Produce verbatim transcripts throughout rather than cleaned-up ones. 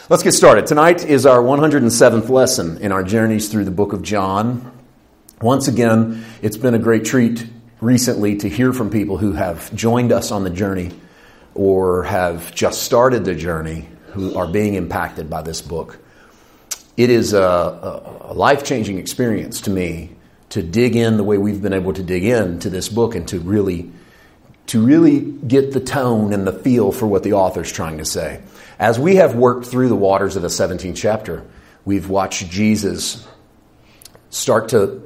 Let's get started. Tonight is our one hundred seventh lesson in our journeys through the book of John. Once again, it's been a great treat recently to hear from people who have joined us on the journey or have just started the journey who are being impacted by this book. It is a, a, a life-changing experience to me to dig in the way we've been able to dig in to this book and to really, to really get the tone and the feel for what the author's trying to say. As we have worked through the waters of the seventeenth chapter, we've watched Jesus start to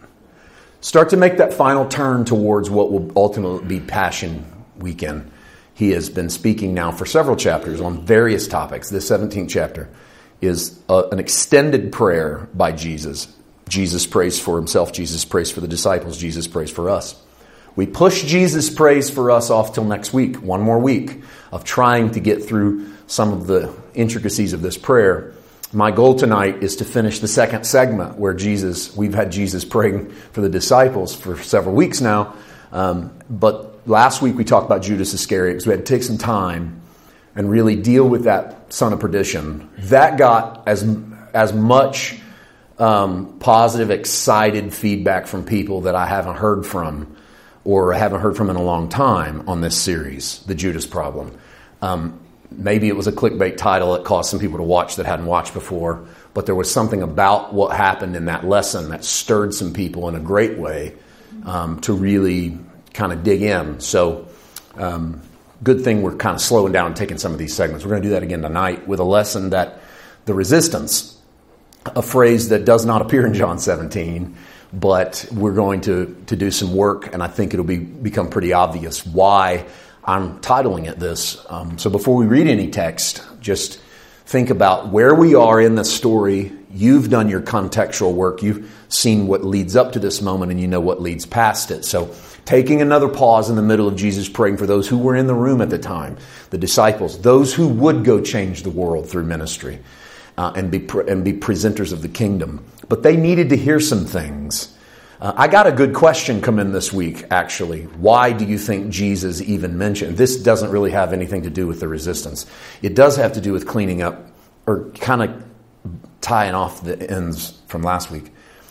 start to make that final turn towards what will ultimately be Passion Weekend. He has been speaking now for several chapters on various topics. This seventeenth chapter is a, an extended prayer by Jesus. Jesus prays for himself. Jesus prays for the disciples. Jesus prays for us. We push Jesus' praise for us off till next week, one more week of trying to get through some of the intricacies of this prayer. My goal tonight is to finish the second segment where Jesus, we've had Jesus praying for the disciples for several weeks now. Um, but last week we talked about Judas Iscariot because we had to take some time and really deal with that son of perdition. That got as, as much um, positive, excited feedback from people that I haven't heard from or haven't heard from in a long time on this series, The Judas Problem. Um, maybe it was a clickbait title that caused some people to watch that hadn't watched before, but there was something about what happened in that lesson that stirred some people in a great way um, to really kind of dig in. So um, good thing we're kind of slowing down and taking some of these segments. We're going to do that again tonight with a lesson that the resistance, a phrase that does not appear in John seventeen, but we're going to, to do some work, and I think it'll be become pretty obvious why I'm titling it this. Um, so before we read any text, just think about where we are in the story. You've done your contextual work. You've seen what leads up to this moment, and you know what leads past it. So taking another pause in the middle of Jesus praying for those who were in the room at the time, the disciples, those who would go change the world through ministry uh, and be pre- and be presenters of the kingdom. But they needed to hear some things. Uh, I got a good question come in this week, actually. Why do you think Jesus even mentioned? This doesn't really have anything to do with the resistance. It does have to do with cleaning up or kind of tying off the ends from last week.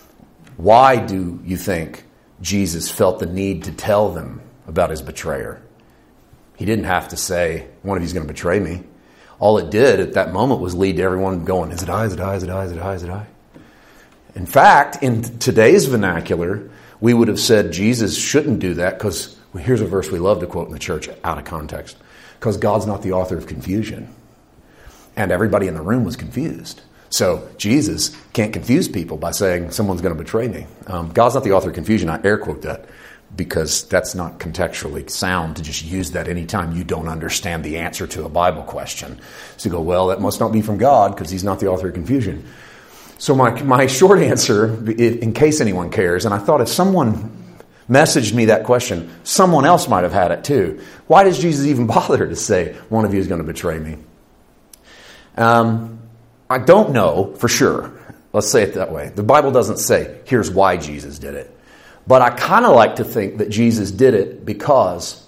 Why do you think Jesus felt the need to tell them about his betrayer? He didn't have to say, one of you is going to betray me. All it did at that moment was lead to everyone going, is it I, is it I, is it I, is it I, is it I? In fact, in today's vernacular, we would have said Jesus shouldn't do that because, well, here's a verse we love to quote in the church out of context, because God's not the author of confusion. And everybody in the room was confused. So Jesus can't confuse people by saying someone's going to betray me. Um, God's not the author of confusion. I air quote that because that's not contextually sound to just use that anytime you don't understand the answer to a Bible question. So you go, well, that must not be from God because he's not the author of confusion. So my my short answer, in case anyone cares, and I thought if someone messaged me that question, someone else might have had it too. Why does Jesus even bother to say, one of you is going to betray me? Um, I don't know for sure. Let's say it that way. The Bible doesn't say, here's why Jesus did it. But I kind of like to think that Jesus did it because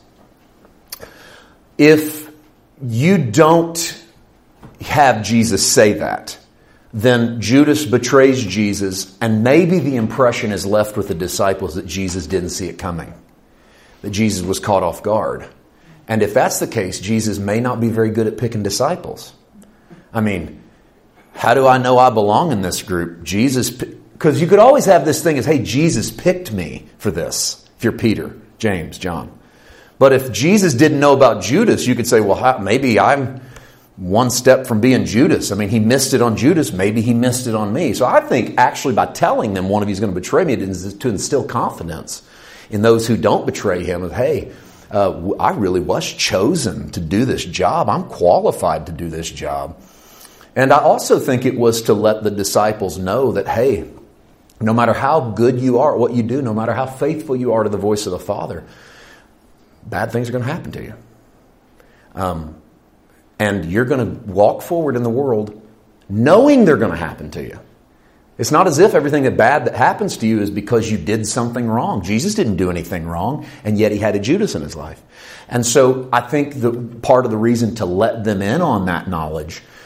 if you don't have Jesus say that, then Judas betrays Jesus, and maybe the impression is left with the disciples that Jesus didn't see it coming, that Jesus was caught off guard. And if that's the case, Jesus may not be very good at picking disciples. I mean, how do I know I belong in this group? Jesus, because you could always have this thing as, hey, Jesus picked me for this, if you're Peter, James, John. But if Jesus didn't know about Judas, you could say, well, how, maybe I'm one step from being Judas. I mean, he missed it on Judas. Maybe he missed it on me. So I think actually by telling them one of you is going to betray me, it is to instill confidence in those who don't betray him of, hey, uh, I really was chosen to do this job. I'm qualified to do this job. And I also think it was to let the disciples know that, hey, no matter how good you are at what you do, no matter how faithful you are to the voice of the Father, bad things are going to happen to you. Um, And you're going to walk forward in the world knowing they're going to happen to you. It's not as if everything that bad that happens to you is because you did something wrong. Jesus didn't do anything wrong, and yet he had a Judas in his life. And so I think the part of the reason to let them in on that knowledge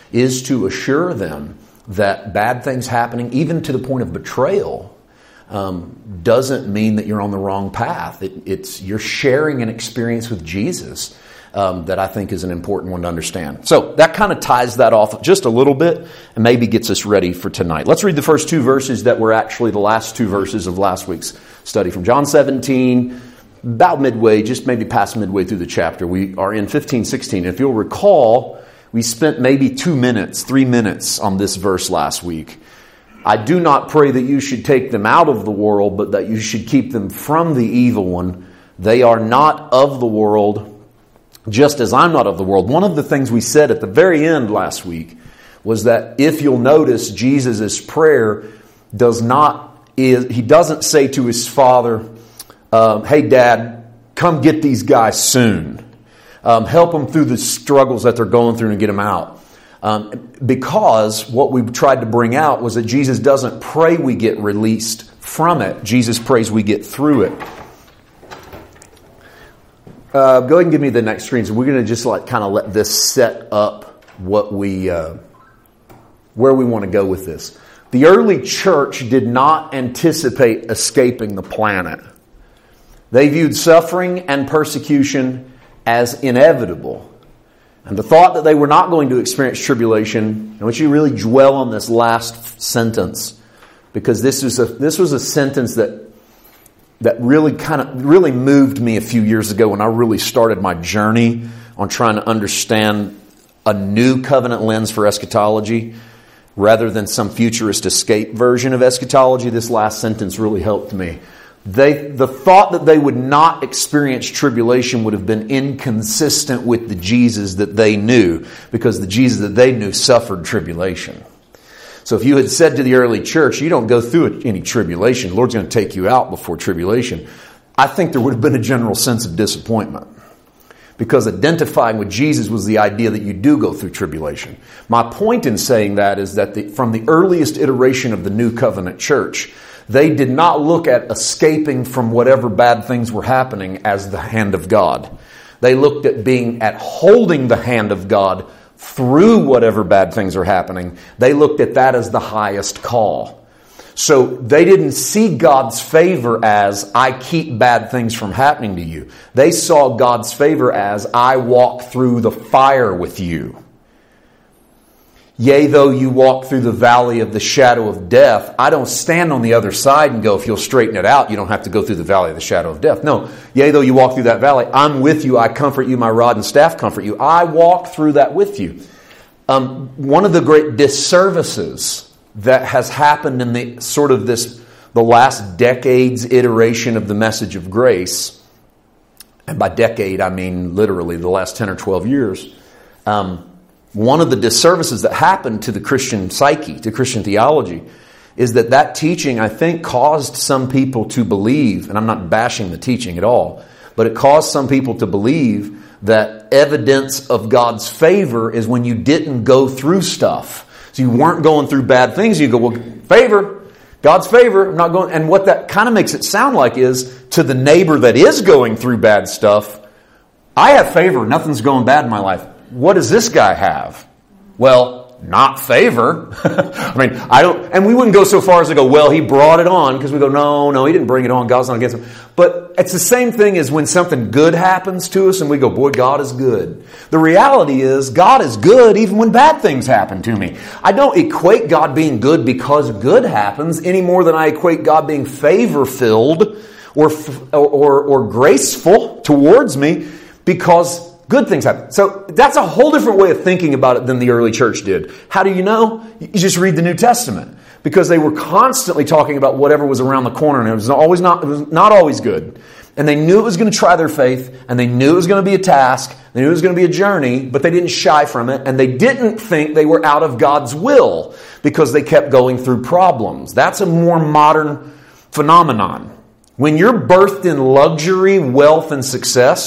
is to assure them that bad things happening, even to the point of betrayal, um, doesn't mean that you're on the wrong path. It, it's you're sharing an experience with Jesus um, that I think is an important one to understand. So that kind of ties that off just a little bit and maybe gets us ready for tonight. Let's read the first two verses that were actually the last two verses of last week's study from John seventeen, about midway, just maybe past midway through the chapter. We are in fifteen, sixteen. If you'll recall, we spent maybe two minutes, three minutes on this verse last week. I do not pray that you should take them out of the world, but that you should keep them from the evil one. They are not of the world, just as I'm not of the world. One of the things we said at the very end last week was that if you'll notice, Jesus' prayer does not, is, he doesn't say to his Father, um, hey, Dad, come get these guys soon. Um, help them through the struggles that they're going through and get them out. Um, because what we tried to bring out was that Jesus doesn't pray we get released from it. Jesus prays we get through it. Uh, go ahead and give me the next screen. So we're going to just like kind of let this set up what we, uh, where we want to go with this. The early church did not anticipate escaping the planet. They viewed suffering and persecution as inevitable. And the thought that they were not going to experience tribulation, I want you to really dwell on this last sentence, because this was a this was a sentence that that really kind of really moved me a few years ago when I really started my journey on trying to understand a new covenant lens for eschatology rather than some futurist escape version of eschatology. This last sentence really helped me. They, the thought that they would not experience tribulation would have been inconsistent with the Jesus that they knew, because the Jesus that they knew suffered tribulation. So if you had said to the early church, you don't go through any tribulation, the Lord's going to take you out before tribulation, I think there would have been a general sense of disappointment. Because identifying with Jesus was the idea that you do go through tribulation. My point in saying that is that the, from the earliest iteration of the New Covenant church, they did not look at escaping from whatever bad things were happening as the hand of God. They looked at being at holding the hand of God through whatever bad things are happening. They looked at that as the highest call. So they didn't see God's favor as, I keep bad things from happening to you. They saw God's favor as, I walk through the fire with you. Yea, though you walk through the valley of the shadow of death, I don't stand on the other side and go, if you'll straighten it out, you don't have to go through the valley of the shadow of death. No, yea, though you walk through that valley, I'm with you, I comfort you, my rod and staff comfort you. I walk through that with you. Um, one of the great disservices that has happened in the sort of this, the last decade's iteration of the message of grace, and by decade I mean literally the last ten or twelve years, um, one of the disservices that happened to the Christian psyche, to Christian theology, is that that teaching, I think, caused some people to believe, and I'm not bashing the teaching at all, but it caused some people to believe that evidence of God's favor is when you didn't go through stuff. So you weren't going through bad things. You go, well, favor, God's favor, I'm not going. And what that kind of makes it sound like is, to the neighbor that is going through bad stuff, I have favor, nothing's going bad in my life. What does this guy have? Well, not favor. I mean, I don't, and we wouldn't go so far as to go, well, he brought it on, because we go, no, no, he didn't bring it on. God's not against him. But it's the same thing as when something good happens to us and we go, boy, God is good. The reality is God is good even when bad things happen to me. I don't equate God being good because good happens any more than I equate God being favor-filled or, or, or graceful towards me because good things happen. So that's a whole different way of thinking about it than the early church did. How do you know? You just read the New Testament. Because they were constantly talking about whatever was around the corner, and it was always not, it was not always good. And they knew it was going to try their faith, and they knew it was going to be a task, they knew it was going to be a journey, but they didn't shy from it, and they didn't think they were out of God's will because they kept going through problems. That's a more modern phenomenon. When you're birthed in luxury, wealth, and success,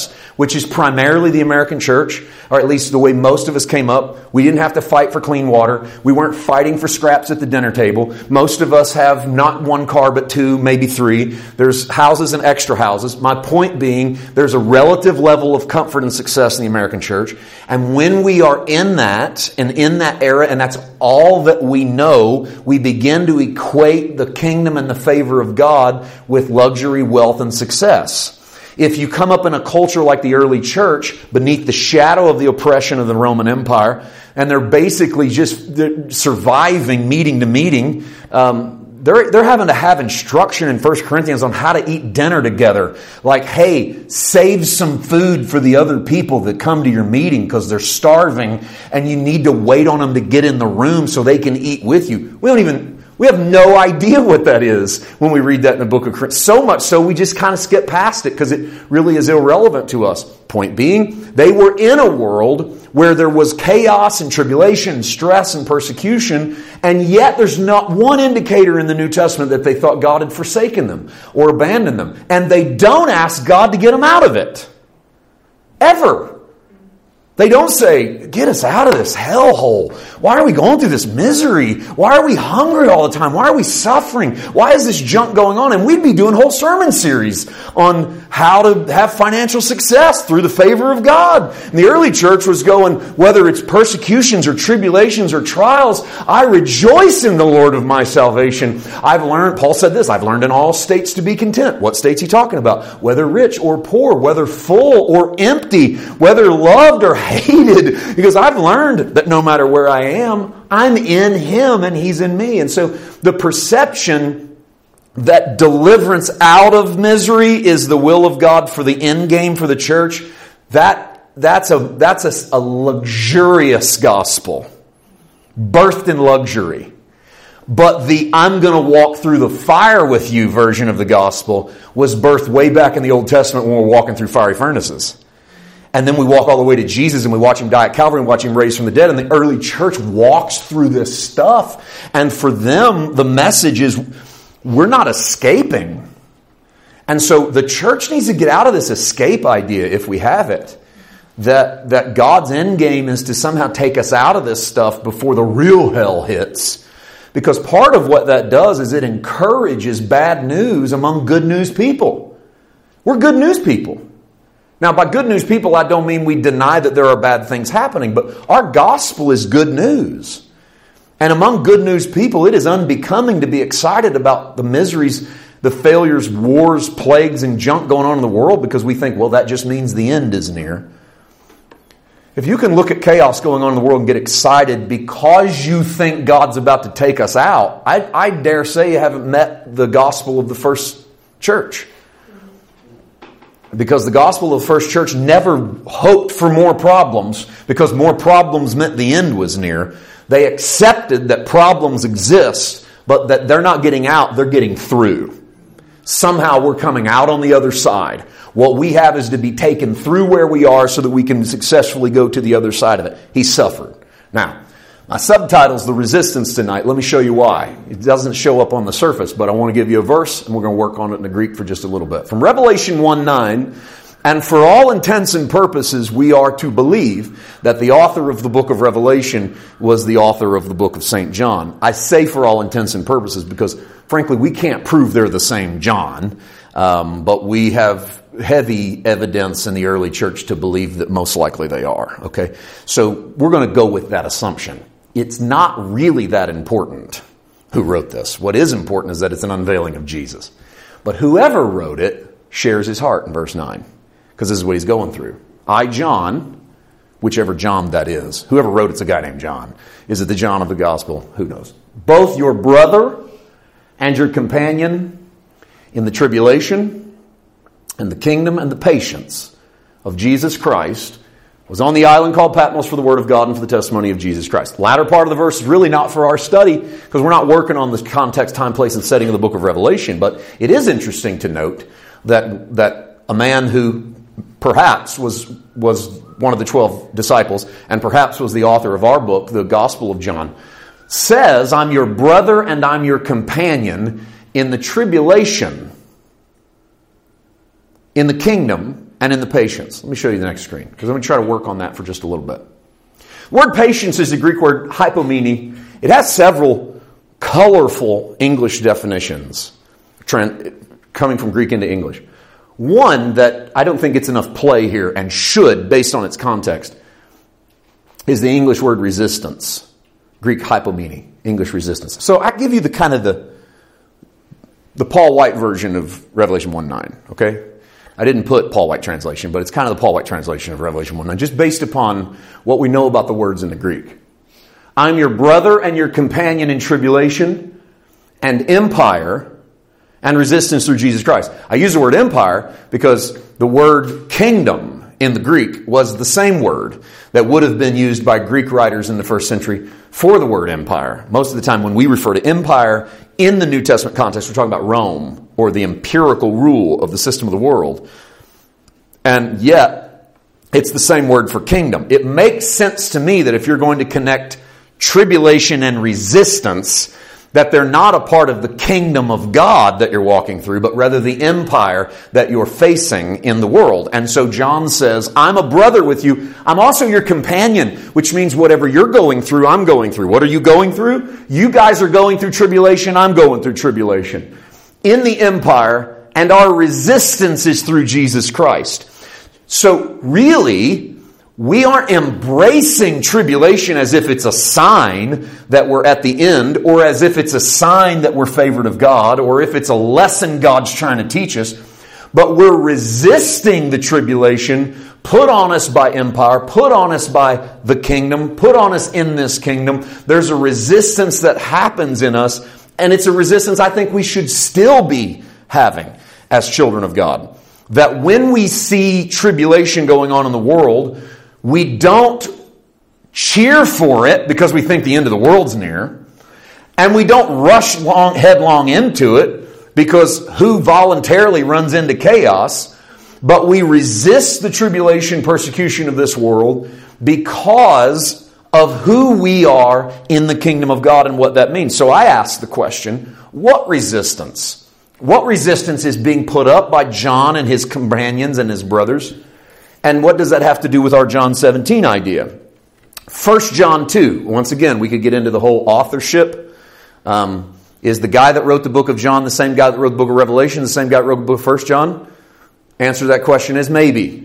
which is primarily the American church, or at least the way most of us came up. We didn't have to fight for clean water. We weren't fighting for scraps at the dinner table. Most of us have not one car, but two, maybe three. There's houses and extra houses. My point being, there's a relative level of comfort and success in the American church. And when we are in that, and in that era, and that's all that we know, we begin to equate the kingdom and the favor of God with luxury, wealth, and success. If you come up in a culture like the early church, beneath the shadow of the oppression of the Roman Empire, and they're basically just they're surviving meeting to meeting, um, they're, they're having to have instruction in First Corinthians on how to eat dinner together. Like, hey, save some food for the other people that come to your meeting because they're starving and you need to wait on them to get in the room so they can eat with you. We don't even... We have no idea what that is when we read that in the book of Corinthians. So much so we just kind of skip past it because it really is irrelevant to us. Point being, they were in a world where there was chaos and tribulation and stress and persecution, and yet there's not one indicator in the New Testament that they thought God had forsaken them or abandoned them. And they don't ask God to get them out of it. Ever. They don't say, get us out of this hellhole. Why are we going through this misery? Why are we hungry all the time? Why are we suffering? Why is this junk going on? And we'd be doing whole sermon series on how to have financial success through the favor of God. And the early church was going, whether it's persecutions or tribulations or trials, I rejoice in the Lord of my salvation. I've learned, Paul said this, I've learned in all states to be content. What state's he talking about? Whether rich or poor, whether full or empty, whether loved or hated, because I've learned that no matter where I am, I'm in Him and He's in me. And so the perception that deliverance out of misery is the will of God for the end game for the church, that that's a that's a, a luxurious gospel, birthed in luxury. But the I'm going to walk through the fire with you version of the gospel was birthed way back in the Old Testament when we're walking through fiery furnaces. And then we walk all the way to Jesus and we watch Him die at Calvary and watch Him raise from the dead. And the early church walks through this stuff. And for them, the message is, we're not escaping. And so the church needs to get out of this escape idea, if we have it, that, that God's end game is to somehow take us out of this stuff before the real hell hits. Because part of what that does is it encourages bad news among good news people. We're good news people. Now, by good news people, I don't mean we deny that there are bad things happening, but our gospel is good news. And among good news people, it is unbecoming to be excited about the miseries, the failures, wars, plagues, and junk going on in the world because we think, well, that just means the end is near. If you can look at chaos going on in the world and get excited because you think God's about to take us out, I, I dare say you haven't met the gospel of the first church. Because the gospel of the first church never hoped for more problems because more problems meant the end was near. They accepted that problems exist, but that they're not getting out, they're getting through. Somehow we're coming out on the other side. What we have is to be taken through where we are so that we can successfully go to the other side of it. He suffered. Now, my subtitle's The Resistance tonight. Let me show you why. It doesn't show up on the surface, but I want to give you a verse, and we're going to work on it in the Greek for just a little bit. From Revelation one nine, and for all intents and purposes, we are to believe that the author of the book of Revelation was the author of the book of Saint John. I say for all intents and purposes because, frankly, we can't prove they're the same John, um, but we have heavy evidence in the early church to believe that most likely they are. Okay, so we're going to go with that assumption. It's not really that important who wrote this. What is important is that it's an unveiling of Jesus. But whoever wrote it shares his heart in verse nine. Because this is what he's going through. I, John, whichever John that is, whoever wrote it's a guy named John. Is it the John of the gospel? Who knows? Both your brother and your companion in the tribulation and the kingdom and the patience of Jesus Christ was on the island called Patmos for the word of God and for the testimony of Jesus Christ. The latter part of the verse is really not for our study because we're not working on the context, time, place, and setting of the book of Revelation. But it is interesting to note that that a man who perhaps was was one of the twelve disciples and perhaps was the author of our book, the Gospel of John, says, I'm your brother and I'm your companion in the tribulation, in the kingdom, and in the patience. Let me show you the next screen, because I'm going to try to work on that for just a little bit. The word patience is the Greek word hypomene. It has several colorful English definitions coming from Greek into English. One that I don't think gets enough play here and should, based on its context, is the English word resistance. Greek hypomene, English resistance. So I give you the kind of the the Paul White version of Revelation one nine, okay? I didn't put Paul White translation, but it's kind of the Paul White translation of Revelation one nine, just based upon what we know about the words in the Greek. I'm your brother and your companion in tribulation and empire and resistance through Jesus Christ. I use the word empire because the word kingdom in the Greek was the same word that would have been used by Greek writers in the first century for the word empire. Most of the time when we refer to empire in the New Testament context, we're talking about Rome or the empirical rule of the system of the world. And yet, it's the same word for kingdom. It makes sense to me that if you're going to connect tribulation and resistance, that they're not a part of the kingdom of God that you're walking through, but rather the empire that you're facing in the world. And so John says, I'm a brother with you. I'm also your companion, which means whatever you're going through, I'm going through. What are you going through? You guys are going through tribulation. I'm going through tribulation. In the empire, and our resistance is through Jesus Christ. So really, we aren't embracing tribulation as if it's a sign that we're at the end, or as if it's a sign that we're favored of God, or if it's a lesson God's trying to teach us. But we're resisting the tribulation put on us by empire, put on us by the kingdom, put on us in this kingdom. There's a resistance that happens in us, and it's a resistance I think we should still be having as children of God. That when we see tribulation going on in the world, we don't cheer for it because we think the end of the world's near. And we don't rush long, headlong into it because who voluntarily runs into chaos? But we resist the tribulation, persecution of this world because of who we are in the kingdom of God and what that means. So I ask the question, what resistance? What resistance is being put up by John and his companions and his brothers? And what does that have to do with our John seventeen idea? First John two. Once again, we could get into the whole authorship. Um, is the guy that wrote the book of John the same guy that wrote the book of Revelation, the same guy that wrote the book of First John? Answer to that question is maybe.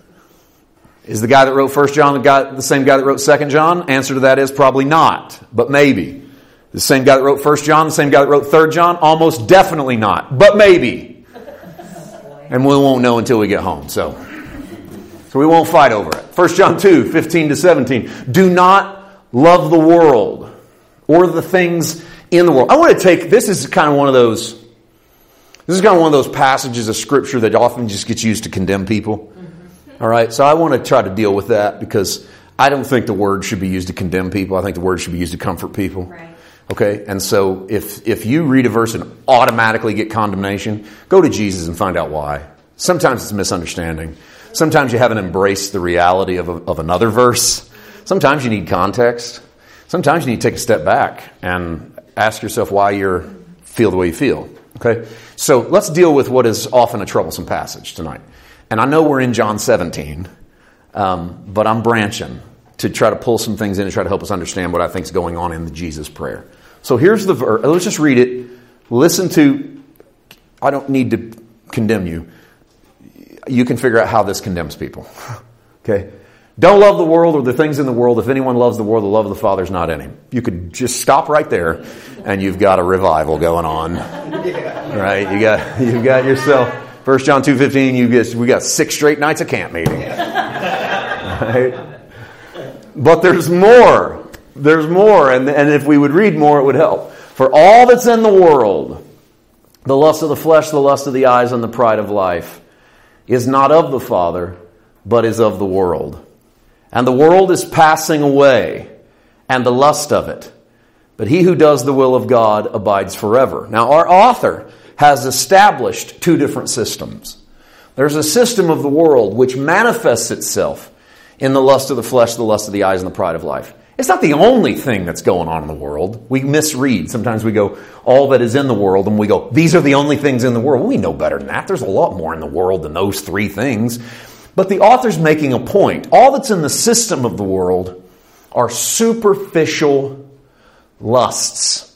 Is the guy that wrote First John the, guy, the same guy that wrote Second John? Answer to that is probably not, but maybe. The same guy that wrote First John, the same guy that wrote Third John? Almost definitely not, but maybe. And we won't know until we get home, so... So we won't fight over it. First John two, fifteen to seventeen. Do not love the world or the things in the world. I want to take, this is kind of one of those, this is kind of one of those passages of Scripture that often just gets used to condemn people. Mm-hmm. All right, so I want to try to deal with that because I don't think the word should be used to condemn people. I think the word should be used to comfort people. Right. Okay, and so if if you read a verse and automatically get condemnation, go to Jesus and find out why. Sometimes it's a misunderstanding. Sometimes you haven't embraced the reality of, a, of another verse. Sometimes you need context. Sometimes you need to take a step back and ask yourself why you feel the way you feel. Okay, so let's deal with what is often a troublesome passage tonight. And I know we're in John seventeen, um, but I'm branching to try to pull some things in and try to help us understand what I think is going on in the Jesus prayer. So here's the verse. Let's just read it. Listen to, I don't need to condemn you. You can figure out how this condemns people. Okay? Don't love the world or the things in the world. If anyone loves the world, the love of the Father is not in him. You could just stop right there and you've got a revival going on. Right? You got you got yourself First John two fifteen, you get we got six straight nights of camp meeting. Right? But there's more. There's more, and, and if we would read more, it would help. For all that's in the world, the lust of the flesh, the lust of the eyes, and the pride of life, is not of the Father, but is of the world. And the world is passing away, and the lust of it. But he who does the will of God abides forever. Now, our author has established two different systems. There's a system of the world which manifests itself in the lust of the flesh, the lust of the eyes, and the pride of life. It's not the only thing that's going on in the world. We misread. Sometimes we go, all that is in the world, and we go, these are the only things in the world. We know better than that. There's a lot more in the world than those three things. But the author's making a point. All that's in the system of the world are superficial lusts,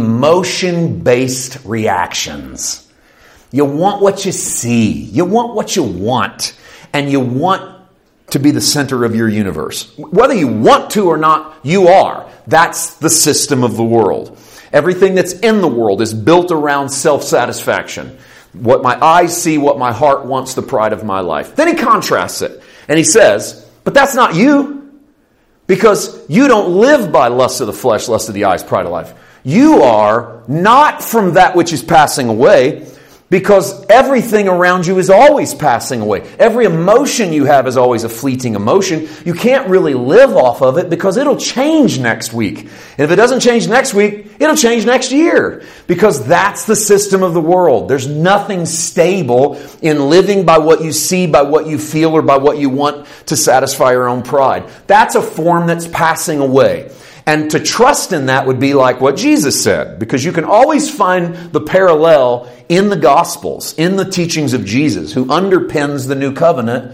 emotion-based reactions. You want what you see. You want what you want. And you want to be the center of your universe. Whether you want to or not, you are. That's the system of the world. Everything that's in the world is built around self-satisfaction. What my eyes see, what my heart wants, the pride of my life. Then he contrasts it. And he says, but that's not you. Because you don't live by lust of the flesh, lust of the eyes, pride of life. You are not from that which is passing away, because everything around you is always passing away. Every emotion you have is always a fleeting emotion. You can't really live off of it because it'll change next week. And if it doesn't change next week, it'll change next year. Because that's the system of the world. There's nothing stable in living by what you see, by what you feel, or by what you want to satisfy your own pride. That's a form that's passing away. And to trust in that would be like what Jesus said, because you can always find the parallel in the Gospels, in the teachings of Jesus, who underpins the new covenant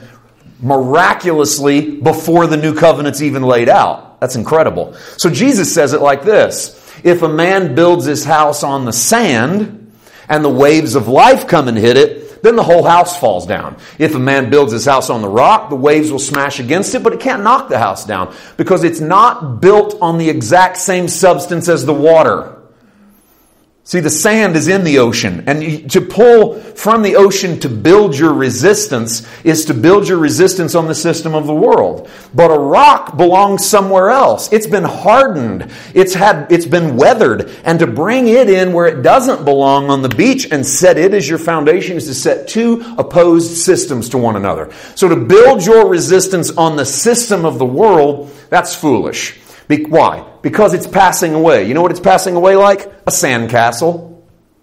miraculously before the new covenant's even laid out. That's incredible. So Jesus says it like this: if a man builds his house on the sand and the waves of life come and hit it, then the whole house falls down. If a man builds his house on the rock, the waves will smash against it, but it can't knock the house down because it's not built on the exact same substance as the water. See, the sand is in the ocean, and to pull from the ocean to build your resistance is to build your resistance on the system of the world. But a rock belongs somewhere else. It's been hardened. It's had, it's been weathered. And to bring it in where it doesn't belong on the beach and set it as your foundation is to set two opposed systems to one another. So to build your resistance on the system of the world, that's foolish. Be- why? Because it's passing away. You know what it's passing away like? A sandcastle.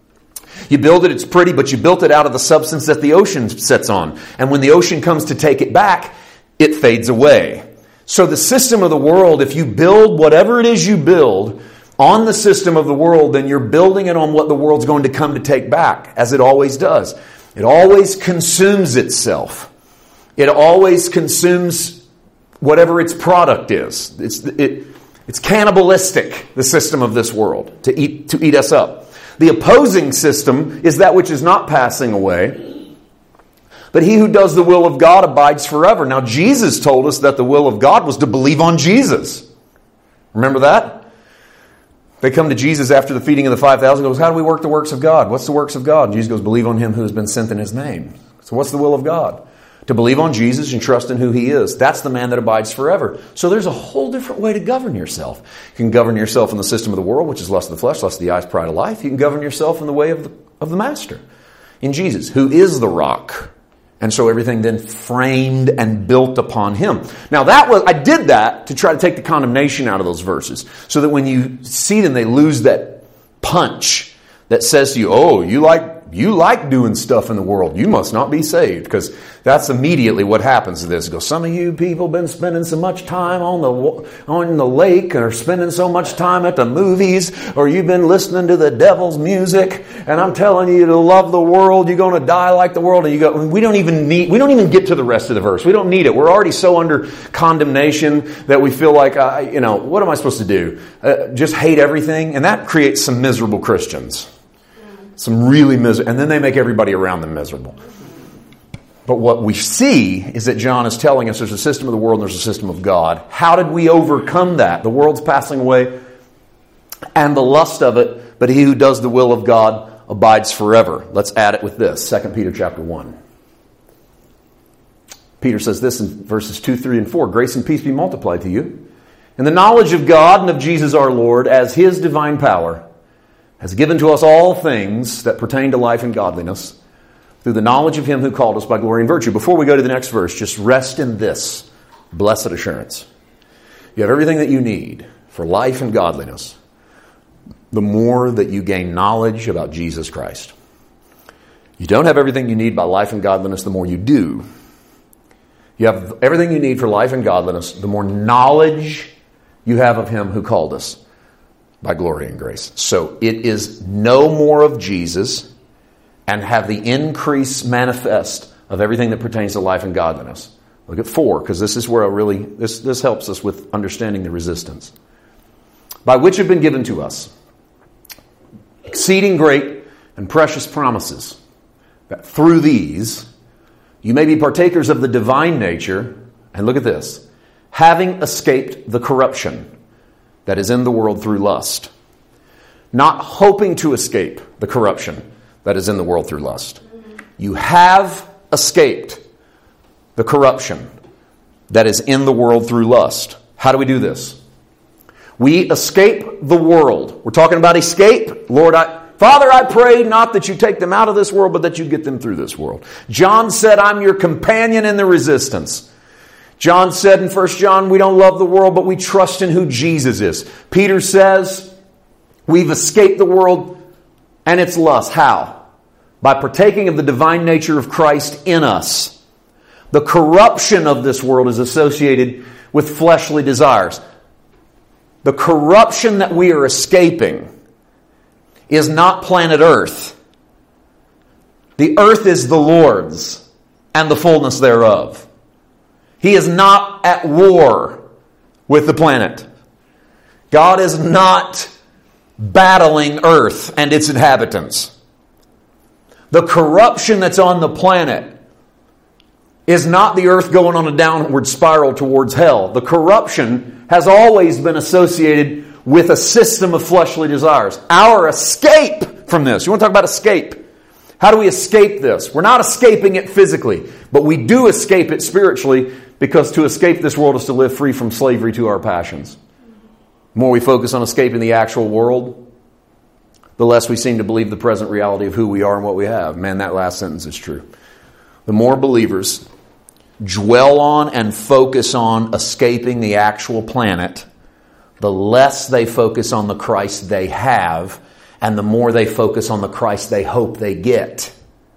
You build it, it's pretty, but you built it out of the substance that the ocean sits on. And when the ocean comes to take it back, it fades away. So the system of the world, if you build whatever it is you build on the system of the world, then you're building it on what the world's going to come to take back, as it always does. It always consumes itself. It always consumes whatever its product is. It's it. It's cannibalistic, the system of this world, to eat to eat us up. The opposing system is that which is not passing away. But he who does the will of God abides forever. Now, Jesus told us that the will of God was to believe on Jesus. Remember that? They come to Jesus after the feeding of the five thousand and goes, how do we work the works of God? What's the works of God? And Jesus goes, believe on him who has been sent in his name. So what's the will of God? To believe on Jesus and trust in who he is. That's the man that abides forever. So there's a whole different way to govern yourself. You can govern yourself in the system of the world, which is lust of the flesh, lust of the eyes, pride of life. You can govern yourself in the way of the, of the Master, in Jesus, who is the rock. And so everything then framed and built upon him. Now that was, I did that to try to take the condemnation out of those verses, so that when you see them, they lose that punch that says to you, oh, you like You like doing stuff in the world. You must not be saved, because that's immediately what happens to this. Go, some of you people been spending so much time on the on the lake, or spending so much time at the movies, or you've been listening to the devil's music, and I'm telling you to love the world. You're going to die like the world. And you go, we don't even need. We don't even get to the rest of the verse. We don't need it. We're already so under condemnation that we feel like, uh, you know, what am I supposed to do? Uh, just hate everything, and that creates some miserable Christians. Some really miserable, and then they make everybody around them miserable. But what we see is that John is telling us there's a system of the world and there's a system of God. How did we overcome that? The world's passing away and the lust of it, but he who does the will of God abides forever. Let's add it with this, Second Peter chapter one. Peter says this in verses two, three, and four. Grace and peace be multiplied to you, and the knowledge of God and of Jesus our Lord, as his divine power has given to us all things that pertain to life and godliness, through the knowledge of him who called us by glory and virtue. Before we go to the next verse, just rest in this blessed assurance. You have everything that you need for life and godliness, the more that you gain knowledge about Jesus Christ. You don't have everything you need by life and godliness, the more you do. You have everything you need for life and godliness, the more knowledge you have of him who called us by glory and grace. So it is know more of Jesus and have the increase manifest of everything that pertains to life and godliness. Look at four, because this is where I really, this, this helps us with understanding the resistance. By which have been given to us exceeding great and precious promises, that through these you may be partakers of the divine nature, and look at this, having escaped the corruption that is in the world through lust. Not hoping to escape the corruption that is in the world through lust. You have escaped the corruption that is in the world through lust. How do we do this? We escape the world. We're talking about escape. Lord, I, Father, I pray not that you take them out of this world, but that you get them through this world. John said, I'm your companion in the resistance. John said in First John, we don't love the world, but we trust in who Jesus is. Peter says, we've escaped the world and its lust. How? By partaking of the divine nature of Christ in us. The corruption of this world is associated with fleshly desires. The corruption that we are escaping is not planet Earth. The earth is the Lord's and the fullness thereof. He is not at war with the planet. God is not battling earth and its inhabitants. The corruption that's on the planet is not the earth going on a downward spiral towards hell. The corruption has always been associated with a system of fleshly desires. Our escape from this. You want to talk about escape? How do we escape this? We're not escaping it physically, but we do escape it spiritually, because to escape this world is to live free from slavery to our passions. The more we focus on escaping the actual world, the less we seem to believe the present reality of who we are and what we have. Man, that last sentence is true. The more believers dwell on and focus on escaping the actual planet, the less they focus on the Christ they have, and the more they focus on the Christ they hope they get.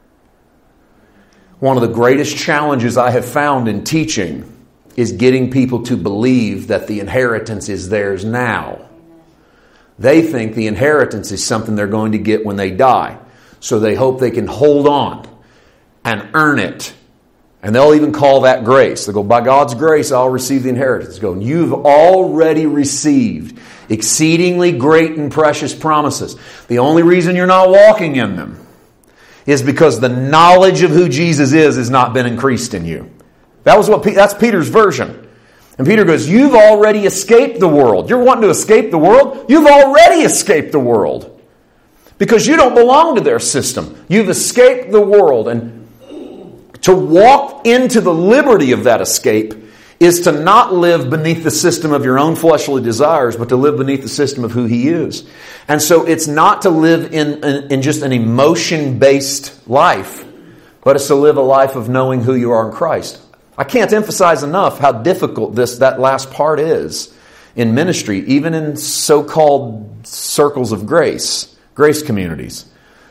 One of the greatest challenges I have found in teaching is getting people to believe that the inheritance is theirs now. They think the inheritance is something they're going to get when they die. So they hope they can hold on and earn it. And they'll even call that grace. They'll go, by God's grace, I'll receive the inheritance. Go, you've already received exceedingly great and precious promises. The only reason you're not walking in them is because the knowledge of who Jesus is has not been increased in you. That was what that's Peter's version. And Peter goes, you've already escaped the world. You're wanting to escape the world? You've already escaped the world. Because you don't belong to their system. You've escaped the world. And to walk into the liberty of that escape is to not live beneath the system of your own fleshly desires, but to live beneath the system of who He is. And so it's not to live in, in, in just an emotion-based life, but it's to live a life of knowing who you are in Christ. I can't emphasize enough how difficult this that last part is in ministry, even in so-called circles of grace, grace communities,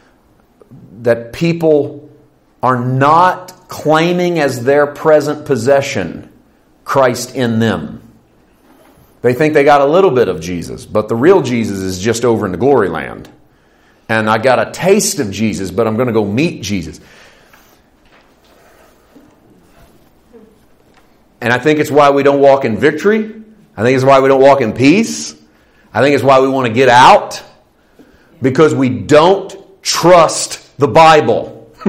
that people are not claiming as their present possession Christ in them. They think they got a little bit of Jesus, but the real Jesus is just over in the glory land. And I got a taste of Jesus, but I'm going to go meet Jesus. And I think it's why we don't walk in victory. I think it's why we don't walk in peace. I think it's why we want to get out. Because we don't trust the Bible.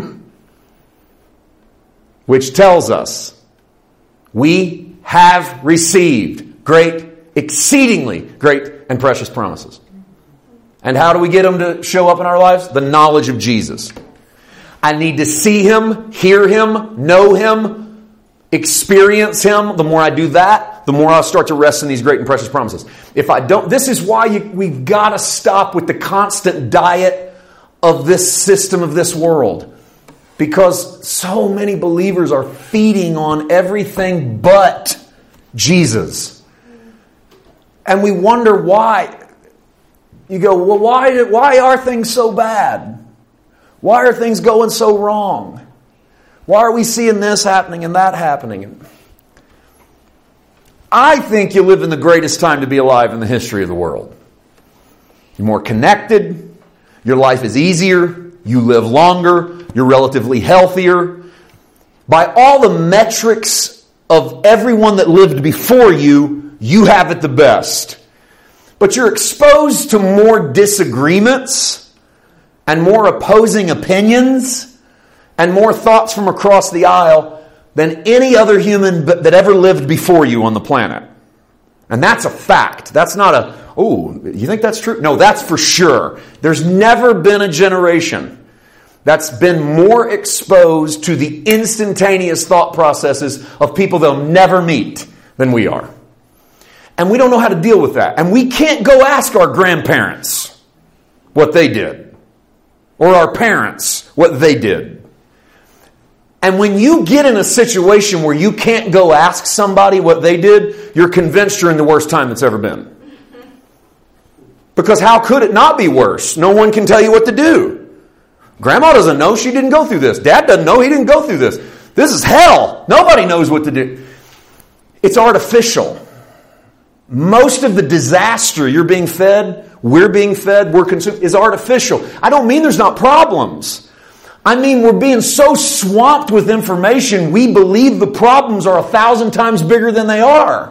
Which tells us we have received great, exceedingly great and precious promises. And how do we get them to show up in our lives? The knowledge of Jesus. I need to see Him, hear Him, know Him, experience Him. The more I do that, the more I'll start to rest in these great and precious promises. If I don't, this is why you, we've got to stop with the constant diet of this system of this world. Because so many believers are feeding on everything but Jesus. And we wonder why. You go, well, why, why are things so bad? Why are things going so wrong? Why are we seeing this happening and that happening? I think you live in the greatest time to be alive in the history of the world. You're more connected. Your life is easier. You live longer. You're relatively healthier. By all the metrics of everyone that lived before you, you have it the best. But you're exposed to more disagreements and more opposing opinions and more thoughts from across the aisle than any other human that ever lived before you on the planet. And that's a fact. That's not a, oh, you think that's true? No, that's for sure. There's never been a generation that's been more exposed to the instantaneous thought processes of people they'll never meet than we are. And we don't know how to deal with that. And we can't go ask our grandparents what they did. Or our parents what they did. And when you get in a situation where you can't go ask somebody what they did, you're convinced you're in the worst time that's ever been. Because how could it not be worse? No one can tell you what to do. Grandma doesn't know. She didn't go through this. Dad doesn't know. He didn't go through this. This is hell. Nobody knows what to do. It's artificial. Most of the disaster you're being fed, we're being fed, we're consumed, is artificial. I don't mean there's not problems. I mean we're being so swamped with information, we believe the problems are a thousand times bigger than they are.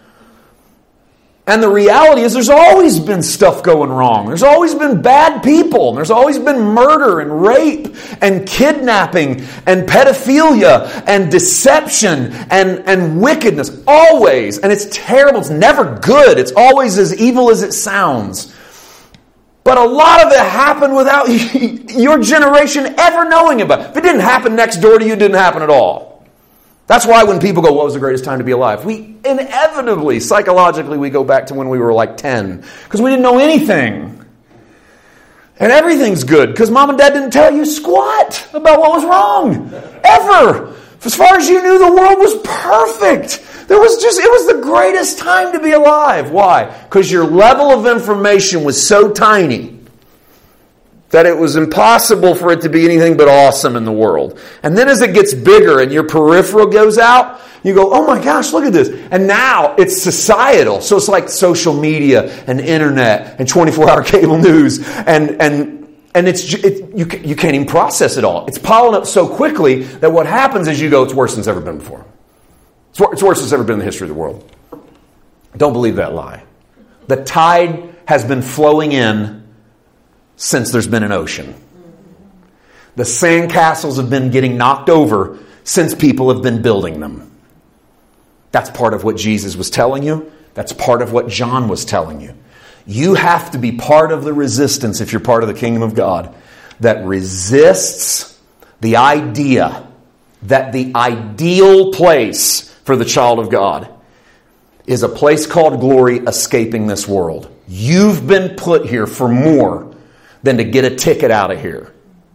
And the reality is there's always been stuff going wrong. There's always been bad people. There's always been murder and rape and kidnapping and pedophilia and deception and, and wickedness. Always. And it's terrible. It's never good. It's always as evil as it sounds. But a lot of it happened without your generation ever knowing about it. If it didn't happen next door to you, it didn't happen at all. That's why when people go, what was the greatest time to be alive? We inevitably, psychologically, we go back to when we were like ten. Because we didn't know anything. And everything's good. Because mom and dad didn't tell you squat about what was wrong. Ever. As far as you knew, the world was perfect. There was just, it was the greatest time to be alive. Why? Because your level of information was so tiny that it was impossible for it to be anything but awesome in the world. And then as it gets bigger and your peripheral goes out, you go, oh my gosh, look at this. And now it's societal. So it's like social media and internet and twenty-four hour cable news. And and and it's it, you, you can't even process it all. It's piling up so quickly that what happens is you go, it's worse than it's ever been before. It's, it's worse than it's ever been in the history of the world. Don't believe that lie. The tide has been flowing in since there's been an ocean. The sandcastles have been getting knocked over since people have been building them. That's part of what Jesus was telling you. That's part of what John was telling you. You have to be part of the resistance, if you're part of the kingdom of God, that resists the idea that the ideal place for the child of God is a place called glory escaping this world. You've been put here for more than to get a ticket out of here.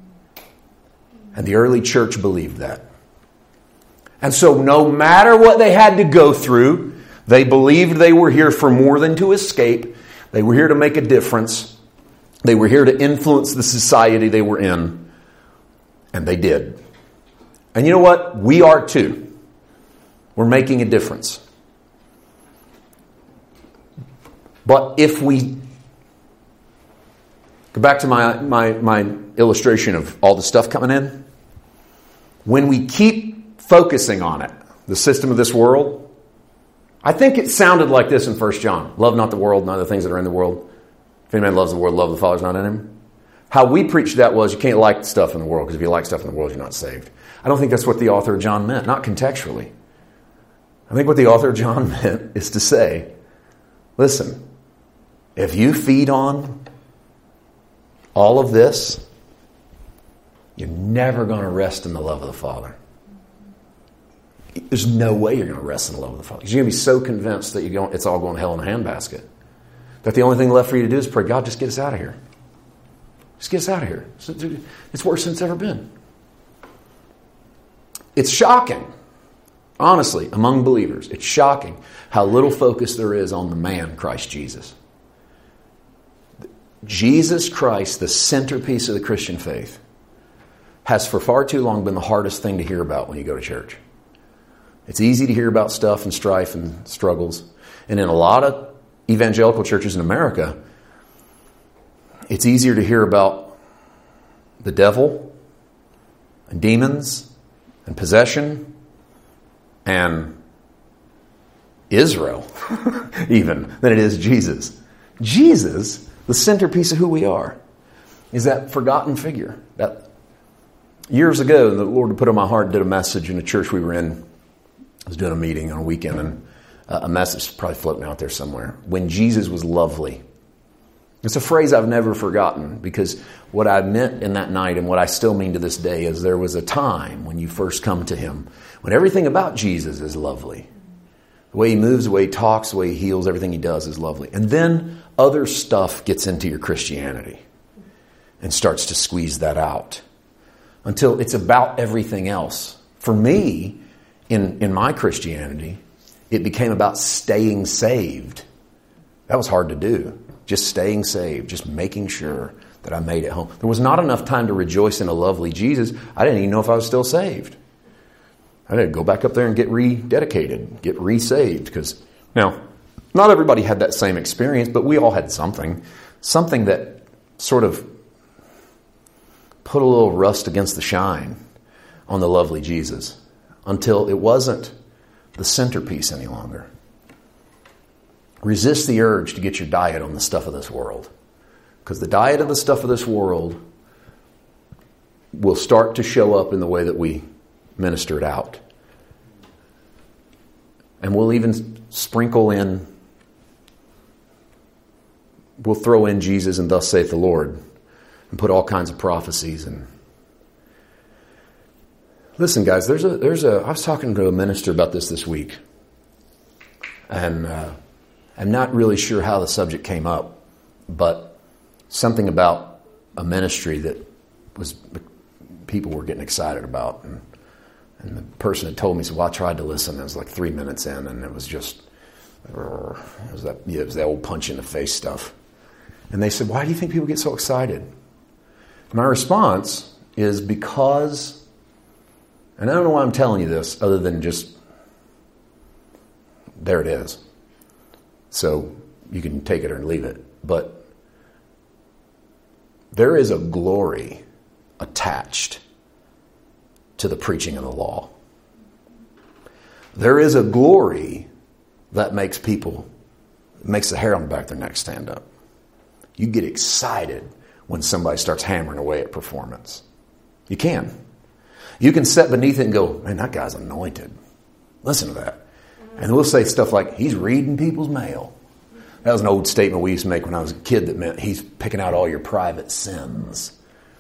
And the early church believed that. And so no matter what they had to go through, they believed they were here for more than to escape. They were here to make a difference. They were here to influence the society they were in. And they did. And you know what? We are too. We're making a difference. But if we go back to my, my, my illustration of all the stuff coming in. When we keep focusing on it, the system of this world, I think it sounded like this in First John. Love not the world, none of the things that are in the world. If any man loves the world, love of the Father's not in him. How we preached that was you can't like stuff in the world, because if you like stuff in the world, you're not saved. I don't think that's what the author of John meant, not contextually. I think what the author of John meant is to say, listen, if you feed on all of this, you're never going to rest in the love of the Father. There's no way you're going to rest in the love of the Father. Because you're going to be so convinced that you're going, it's all going to hell in a handbasket, that the only thing left for you to do is pray, God, just get us out of here. Just get us out of here. It's worse than it's ever been. It's shocking, honestly, among believers. It's shocking how little focus there is on the man, Christ Jesus. Jesus Christ, the centerpiece of the Christian faith, has for far too long been the hardest thing to hear about when you go to church. It's easy to hear about stuff and strife and struggles. And in a lot of evangelical churches in America, it's easier to hear about the devil and demons and possession and Israel even than it is Jesus. Jesus, the centerpiece of who we are, is that forgotten figure. That years ago, the Lord put on my heart, did a message in a church we were in. I was doing a meeting on a weekend, and a message probably floating out there somewhere. When Jesus was lovely. It's a phrase I've never forgotten, because what I meant in that night and what I still mean to this day is there was a time when you first come to Him when everything about Jesus is lovely. The way He moves, the way He talks, the way He heals, everything He does is lovely. And then other stuff gets into your Christianity and starts to squeeze that out until it's about everything else. For me, in, in my Christianity, it became about staying saved. That was hard to do. Just staying saved, just making sure that I made it home. There was not enough time to rejoice in a lovely Jesus. I didn't even know if I was still saved. I had to go back up there and get rededicated, get resaved. Because now, not everybody had that same experience, but we all had something. Something that sort of put a little rust against the shine on the lovely Jesus until it wasn't the centerpiece any longer. Resist the urge to get your diet on the stuff of this world. Because the diet of the stuff of this world will start to show up in the way that we minister it out. And we'll even sprinkle in, we'll throw in Jesus and thus saith the Lord, and put all kinds of prophecies. And listen, guys, there's a, there's a, I was talking to a minister about this this week. And uh, I'm not really sure how the subject came up, but something about a ministry that was people were getting excited about. And, and the person had told me, so well, I tried to listen. It was like three minutes in, and it was just, it was that, yeah, it was that old punch in the face stuff. And they said, why do you think people get so excited? My response is because, and I don't know why I'm telling you this other than just, there it is. So you can take it or leave it. But there is a glory attached to the preaching of the law. There is a glory that makes people, makes the hair on the back of their neck stand up. You get excited when somebody starts hammering away at performance. You can. You can sit beneath it and go, man, that guy's anointed. Listen to that. And we'll say stuff like, he's reading people's mail. That was an old statement we used to make when I was a kid that meant he's picking out all your private sins.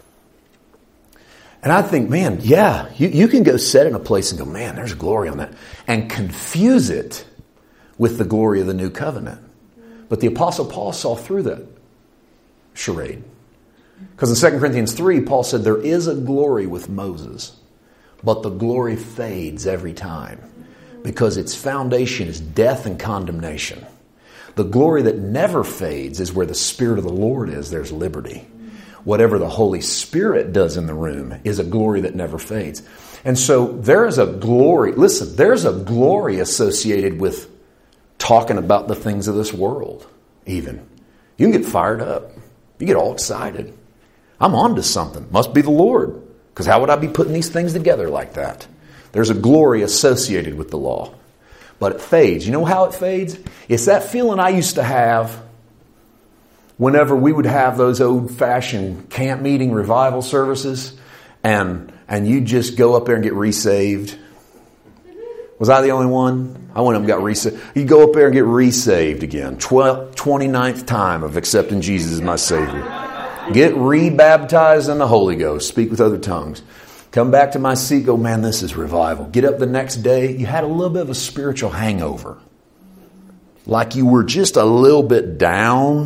And I think, man, yeah, you, you can go sit in a place and go, man, there's glory on that. And confuse it with the glory of the new covenant. But the Apostle Paul saw through that charade. Because in Second Corinthians three, Paul said, there is a glory with Moses, but the glory fades every time. Because its foundation is death and condemnation. The glory that never fades is where the Spirit of the Lord is, there's liberty. Whatever the Holy Spirit does in the room is a glory that never fades. And so there is a glory, listen, there's a glory associated with talking about the things of this world, even. You can get fired up. You get all excited. I'm on to something. Must be the Lord. Because how would I be putting these things together like that? There's a glory associated with the law. But it fades. You know how it fades? It's that feeling I used to have whenever we would have those old-fashioned camp meeting revival services and and you just go up there and get resaved. Was I the only one? I went up and got resaved. You go up there and get resaved again. twenty-ninth time of accepting Jesus as my Savior. Get rebaptized in the Holy Ghost. Speak with other tongues. Come back to my seat, go, man, this is revival. Get up the next day, you had a little bit of a spiritual hangover. Like you were just a little bit down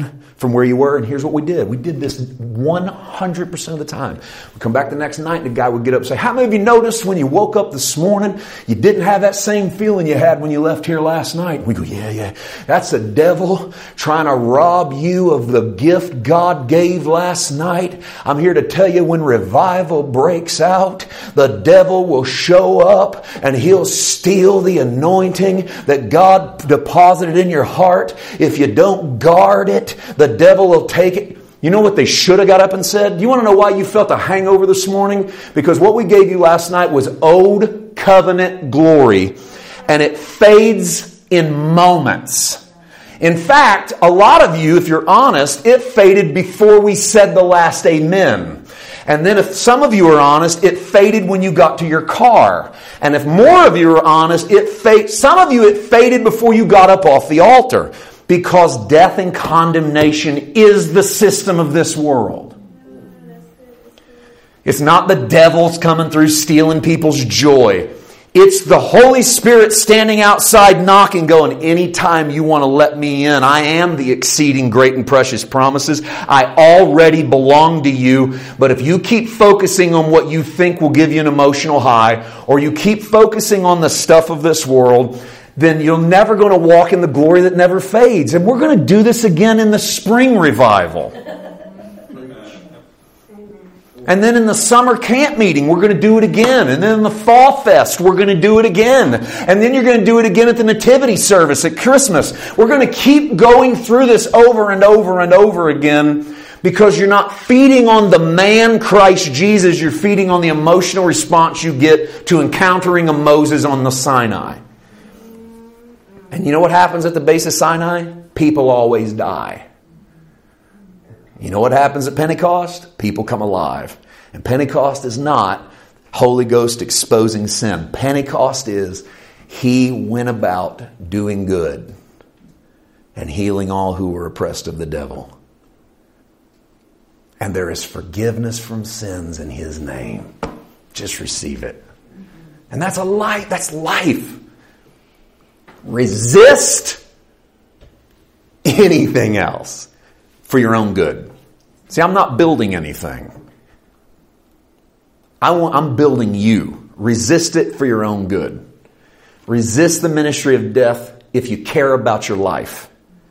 from where you were, and here's what we did. We did this one hundred percent of the time. We come back the next night, and the guy would get up and say, how many of you noticed when you woke up this morning, you didn't have that same feeling you had when you left here last night? And we go, yeah, yeah. That's the devil trying to rob you of the gift God gave last night. I'm here to tell you, when revival breaks out, the devil will show up, and he'll steal the anointing that God deposited in your heart. If you don't guard it, the devil will take it. You know what they should have got up and said? You want to know why you felt a hangover this morning? Because what we gave you last night was old covenant glory, and it fades in moments. In fact, a lot of you, if you're honest, it faded before we said the last amen. And then if some of you are honest, it faded when you got to your car. And if more of you are honest, it faded. Some of you, it faded before you got up off the altar. Because death and condemnation is the system of this world. It's not the devil's coming through stealing people's joy. It's the Holy Spirit standing outside knocking, going, anytime you want to let me in, I am the exceeding great and precious promises. I already belong to you. But if you keep focusing on what you think will give you an emotional high, or you keep focusing on the stuff of this world, then you're never going to walk in the glory that never fades. And we're going to do this again in the spring revival. And then in the summer camp meeting, we're going to do it again. And then in the fall fest, we're going to do it again. And then you're going to do it again at the nativity service at Christmas. We're going to keep going through this over and over and over again, because you're not feeding on the man Christ Jesus. You're feeding on the emotional response you get to encountering a Moses on the Sinai. And you know what happens at the base of Sinai? People always die. You know what happens at Pentecost? People come alive. And Pentecost is not Holy Ghost exposing sin. Pentecost is He went about doing good and healing all who were oppressed of the devil. And there is forgiveness from sins in His name. Just receive it. And that's a life. That's life. Resist anything else for your own good. See, I'm not building anything. I want, I'm building you. Resist it for your own good. Resist the ministry of death if you care about your life.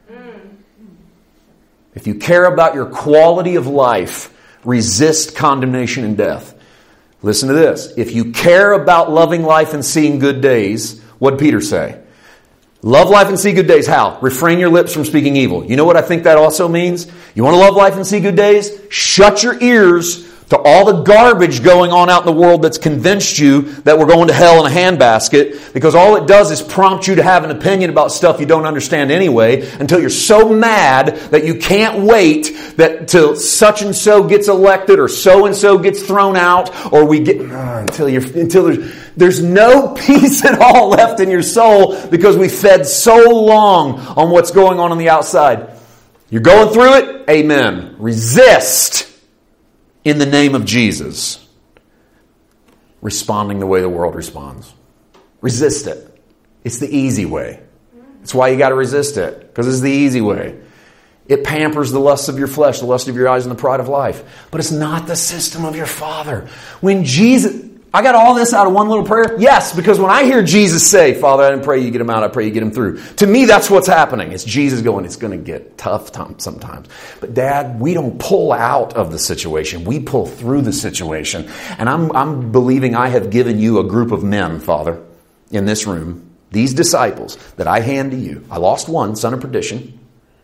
If you care about your quality of life, resist condemnation and death. Listen to this. If you care about loving life and seeing good days, what did Peter say? Love life and see good days. How? Refrain your lips from speaking evil. You know what I think that also means? You want to love life and see good days? Shut your ears to all the garbage going on out in the world that's convinced you that we're going to hell in a handbasket, because all it does is prompt you to have an opinion about stuff you don't understand anyway, until you're so mad that you can't wait that till such and so gets elected or so and so gets thrown out, or we get uh, until you're until there's there's no peace at all left in your soul, because we fed so long on what's going on on the outside. You're going through it? Amen. Resist. In the name of Jesus, responding the way the world responds. Resist it. It's the easy way. That's why you got to resist it, because it's the easy way. It pampers the lust of your flesh, the lust of your eyes, and the pride of life. But it's not the system of your Father. When Jesus... I got all this out of one little prayer? Yes, because when I hear Jesus say, Father, I didn't pray you get him out, I pray you get him through. To me, that's what's happening. It's Jesus going, it's going to get tough sometimes. But Dad, we don't pull out of the situation. We pull through the situation. And I'm, I'm believing I have given you a group of men, Father, in this room, these disciples that I hand to you. I lost one, son of perdition.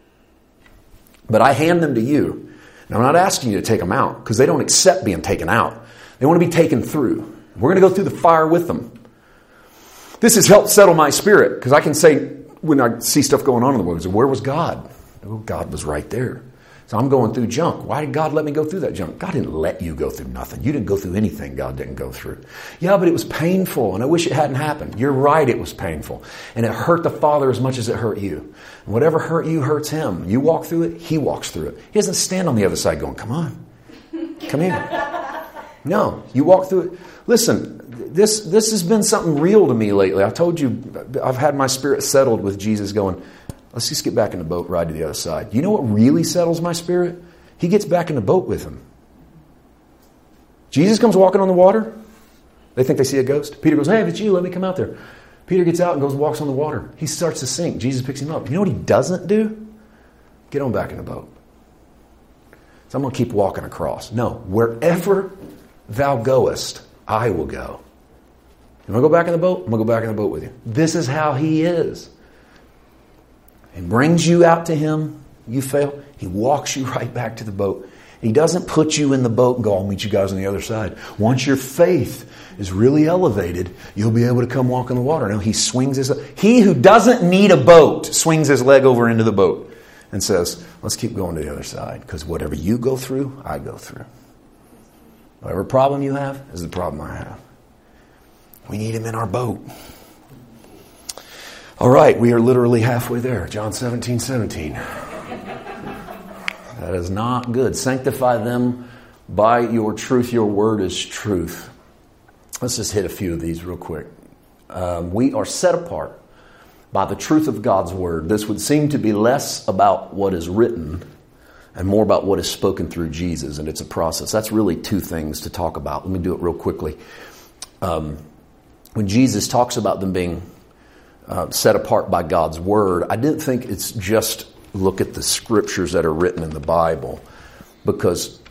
But I hand them to you. And I'm not asking you to take them out, because they don't accept being taken out. They want to be taken through. We're going to go through the fire with them. This has helped settle my spirit, because I can say, when I see stuff going on in the world, where was God? Oh, God was right there. So I'm going through junk. Why did God let me go through that junk? God didn't let you go through nothing. You didn't go through anything God didn't go through. Yeah, but it was painful, and I wish it hadn't happened. You're right, it was painful. And it hurt the Father as much as it hurt you. And whatever hurt you hurts Him. You walk through it, He walks through it. He doesn't stand on the other side going, come on, come here. No, you walk through it. Listen, this this has been something real to me lately. I told you, I've had my spirit settled with Jesus going, let's just get back in the boat, ride to the other side. You know what really settles my spirit? He gets back in the boat with him. Jesus comes walking on the water. They think they see a ghost. Peter goes, hey, if it's you, let me come out there. Peter gets out and goes and walks on the water. He starts to sink. Jesus picks him up. You know what he doesn't do? Get on back in the boat. So I'm going to keep walking across. No, wherever thou goest, I will go. You want to go back in the boat? I'm going to go back in the boat with you. This is how he is. He brings you out to him. You fail. He walks you right back to the boat. He doesn't put you in the boat and go, I'll meet you guys on the other side. Once your faith is really elevated, you'll be able to come walk on the water. No, he swings his... He who doesn't need a boat swings his leg over into the boat and says, let's keep going to the other side, because whatever you go through, I go through. Whatever problem you have is the problem I have. We need him in our boat. All right, we are literally halfway there. John seventeen seventeen. That is not good. Sanctify them by your truth. Your word is truth. Let's just hit a few of these real quick. Um, we are set apart by the truth of God's word. This would seem to be less about what is written and more about what is spoken through Jesus, and it's a process. That's really two things to talk about. Let me do it real quickly. Um, when Jesus talks about them being uh, set apart by God's word, I didn't think it's just look at the scriptures that are written in the Bible, because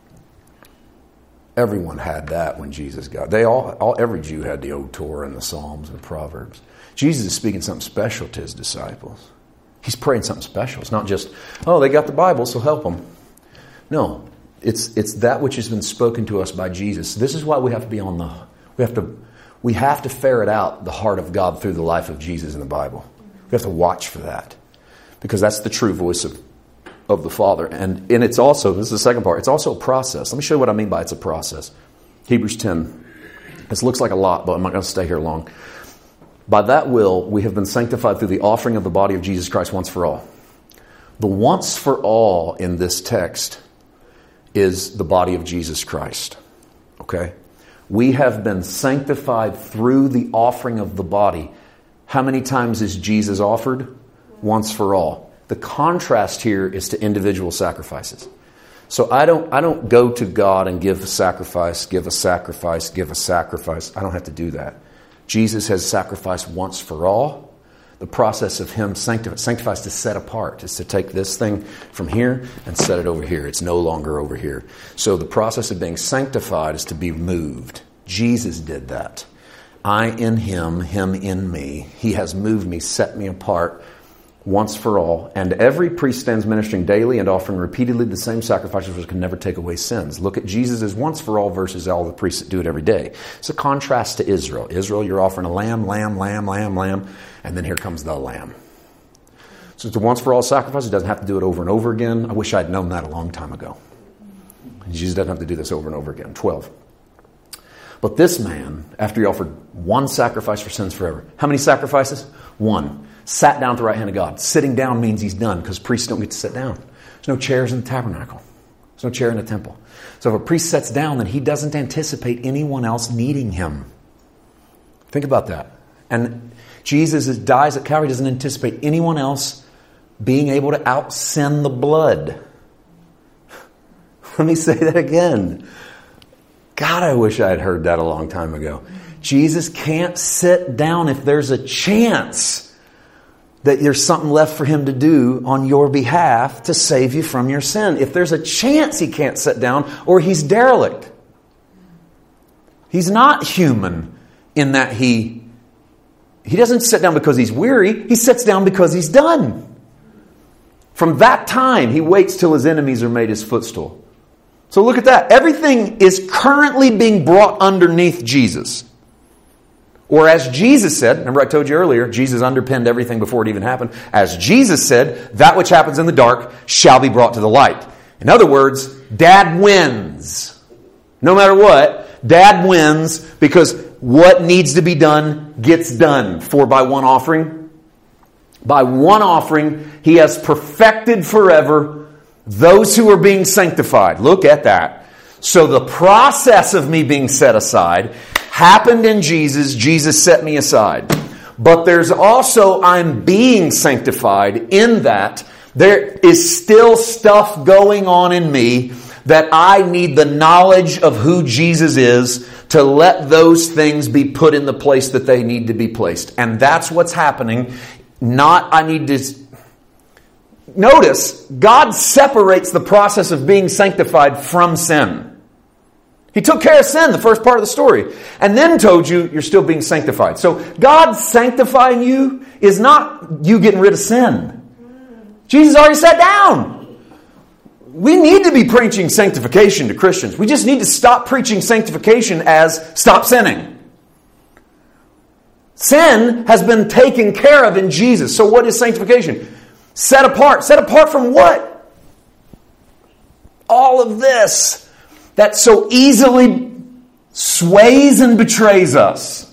everyone had that when Jesus got. They all, all every Jew had the old Torah and the Psalms and the Proverbs. Jesus is speaking something special to his disciples. He's praying something special. It's not just, oh, they got the Bible, so help them. No, it's it's that which has been spoken to us by Jesus. This is why we have to be on the we have to we have to ferret out the heart of God through the life of Jesus in the Bible. We have to watch for that, because that's the true voice of of the Father. And and it's also, this is the second part, it's also a process. Let me show you what I mean by it's a process. Hebrews ten. This looks like a lot, but I'm not going to stay here long. By that will, we have been sanctified through the offering of the body of Jesus Christ once for all. The once for all in this text is the body of Jesus Christ. Okay? We have been sanctified through the offering of the body. How many times is Jesus offered? Once for all. The contrast here is to individual sacrifices. So I don't, I don't go to God and give a sacrifice, give a sacrifice, give a sacrifice. I don't have to do that. Jesus has sacrificed once for all. The process of him sanctifies, sanctifies to set apart, is to take this thing from here and set it over here. It's no longer over here. So the process of being sanctified is to be moved. Jesus did that. I in him, him in me. He has moved me, set me apart once for all. And every priest stands ministering daily and offering repeatedly the same sacrifices which can never take away sins. Look at Jesus as once for all versus all the priests that do it every day. It's a contrast to Israel. Israel, you're offering a lamb, lamb, lamb, lamb, lamb, and then here comes the lamb. So it's a once for all sacrifice. He doesn't have to do it over and over again. I wish I'd known that a long time ago. Jesus doesn't have to do this over and over again. twelve. But this man, after he offered one sacrifice for sins forever. How many sacrifices? One. Sat down at the right hand of God. Sitting down means he's done, because priests don't get to sit down. There's no chairs in the tabernacle. There's no chair in the temple. So if a priest sits down, then he doesn't anticipate anyone else needing him. Think about that. And Jesus dies at Calvary, doesn't anticipate anyone else being able to out-sin the blood. Let me say that again. God, I wish I had heard that a long time ago. Jesus can't sit down if there's a chance that there's something left for him to do on your behalf to save you from your sin. If there's a chance, he can't sit down, or he's derelict. He's not human in that he he doesn't sit down because he's weary. He sits down because he's done. From that time, he waits till his enemies are made his footstool. So look at that. Everything is currently being brought underneath Jesus. Or as Jesus said, remember I told you earlier, Jesus underpinned everything before it even happened. As Jesus said, that which happens in the dark shall be brought to the light. In other words, Dad wins. No matter what, Dad wins, because what needs to be done gets done. For by one offering, by one offering, he has perfected forever those who are being sanctified. Look at that. So the process of me being set aside happened in Jesus. Jesus set me aside. But there's also I'm being sanctified in that there is still stuff going on in me that I need the knowledge of who Jesus is to let those things be put in the place that they need to be placed. And that's what's happening. Not I need to... Notice, God separates the process of being sanctified from sin. He took care of sin, the first part of the story, and then told you you're still being sanctified. So God sanctifying you is not you getting rid of sin. Jesus already sat down. We need to be preaching sanctification to Christians. We just need to stop preaching sanctification as stop sinning. Sin has been taken care of in Jesus. So what is sanctification? Set apart. Set apart from what? All of this that so easily sways and betrays us.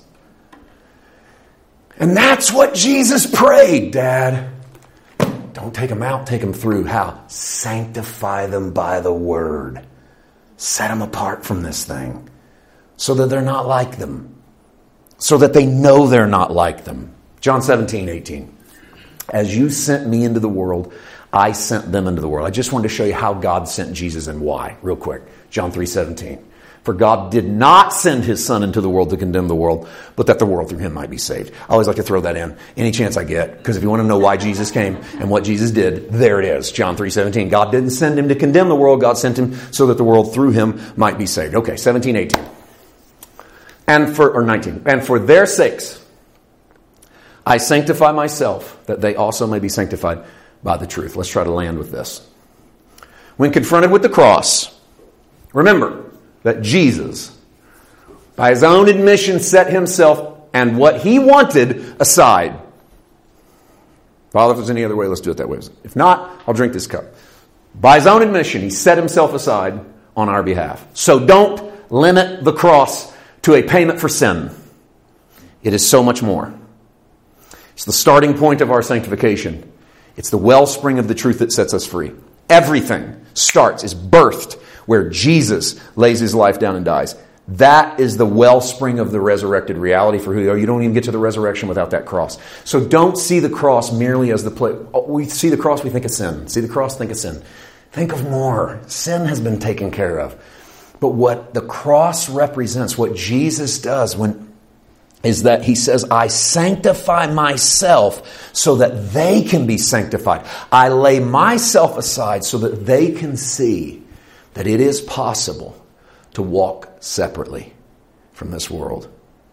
And that's what Jesus prayed, Dad. Don't take them out, take them through. How? Sanctify them by the Word. Set them apart from this thing so that they're not like them. So that they know they're not like them. John seventeen, eighteen. As you sent me into the world, I sent them into the world. I just wanted to show you how God sent Jesus and why, real quick. John three seventeen. For God did not send His Son into the world to condemn the world, but that the world through Him might be saved. I always like to throw that in any chance I get, because if you want to know why Jesus came and what Jesus did, there it is. John three seventeen. God didn't send Him to condemn the world. God sent Him so that the world through Him might be saved. Okay, seventeen, eighteen. And for, or nineteen. And for their sakes, I sanctify myself, that they also may be sanctified by the truth. Let's try to land with this. When confronted with the cross, remember that Jesus, by His own admission, set Himself and what He wanted aside. Father, if there's any other way, let's do it that way. If not, I'll drink this cup. By His own admission, He set Himself aside on our behalf. So don't limit the cross to a payment for sin. It is so much more. It's the starting point of our sanctification. It's the wellspring of the truth that sets us free. Everything starts, is birthed where Jesus lays His life down and dies. That is the wellspring of the resurrected reality for who you are. You don't even get to the resurrection without that cross. So don't see the cross merely as the place. We see the cross, we think of sin. See the cross, think of sin. Think of more. Sin has been taken care of. But what the cross represents, what Jesus does when is that He says, I sanctify myself so that they can be sanctified. I lay myself aside so that they can see that it is possible to walk separately from this world.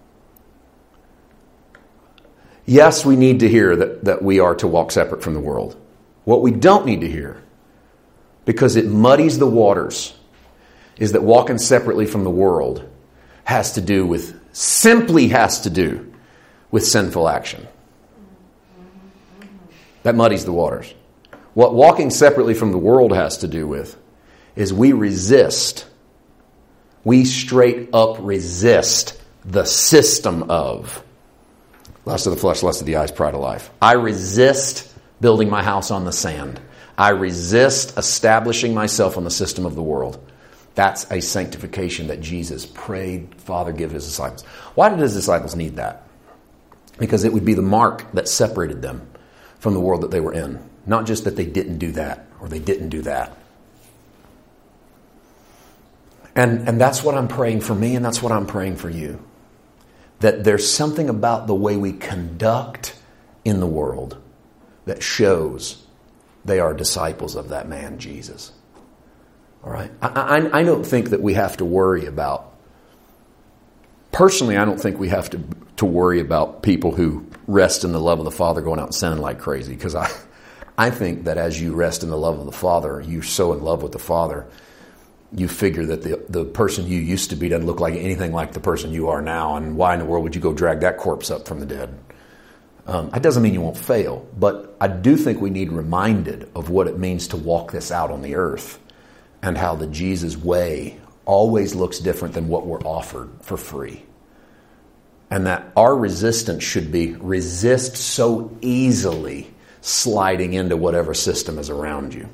Yes, we need to hear that, that we are to walk separate from the world. What we don't need to hear, because it muddies the waters, is that walking separately from the world has to do with simply has to do with sinful action. That muddies the waters. What walking separately from the world has to do with is we resist, we straight up resist the system of lust of the flesh, lust of the eyes, pride of life. I resist building my house on the sand. I resist establishing myself on the system of the world. That's a sanctification that Jesus prayed, Father, give His disciples. Why did His disciples need that? Because it would be the mark that separated them from the world that they were in. Not just that they didn't do that or they didn't do that. And, and that's what I'm praying for me, and that's what I'm praying for you. That there's something about the way we conduct in the world that shows they are disciples of that man, Jesus. All right. I, I, I don't think that we have to worry about, personally, I don't think we have to, to worry about people who rest in the love of the Father going out and sinning like crazy. Because I, I think that as you rest in the love of the Father, you're so in love with the Father, you figure that the, the person you used to be doesn't look like anything like the person you are now. And why in the world would you go drag that corpse up from the dead? Um, that doesn't mean you won't fail. But I do think we need reminded of what it means to walk this out on the earth. And how the Jesus way always looks different than what we're offered for free. And that our resistance should be resist so easily sliding into whatever system is around you.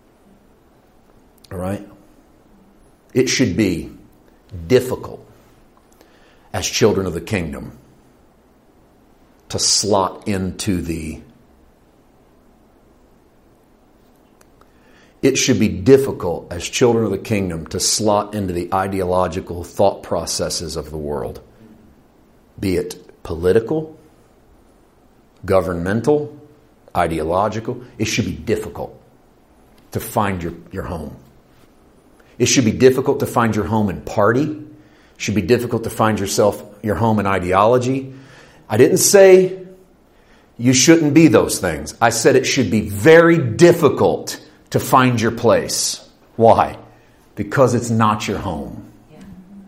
All right? It should be difficult as children of the kingdom to slot into the... It should be difficult as children of the kingdom to slot into the ideological thought processes of the world. Be it political, governmental, ideological. It should be difficult to find your, your home. It should be difficult to find your home in party. It should be difficult to find yourself your home in ideology. I didn't say you shouldn't be those things. I said it should be very difficult to find your place. Why? Because it's not your home. Yeah.